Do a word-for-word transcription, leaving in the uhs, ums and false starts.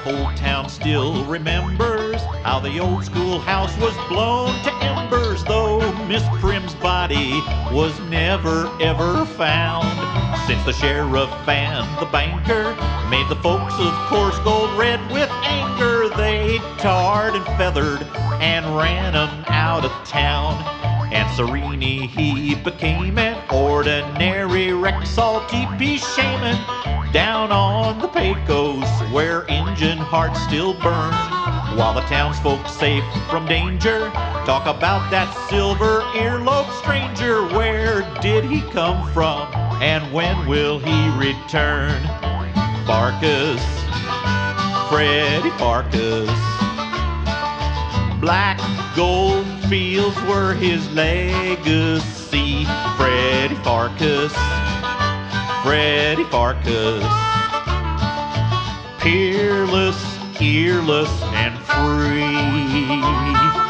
Old Town still remembers how the old schoolhouse was blown to embers, though Miss Prim's body was never ever found. Since the sheriff and the banker made the folks of course gold red with anger, they tarred and feathered and ran 'em out of town. And Serene, he became an ordinary Rexall teepee shaman down on the Pecos, where Injun hearts still burn. While the townsfolk, safe from danger, talk about that silver earlobe stranger. Where did he come from, and when will he return? Farkas, Freddie Farkas. Black gold fields were his legacy. Freddie Farkas, Freddie Farkas. Peerless, earless, and free.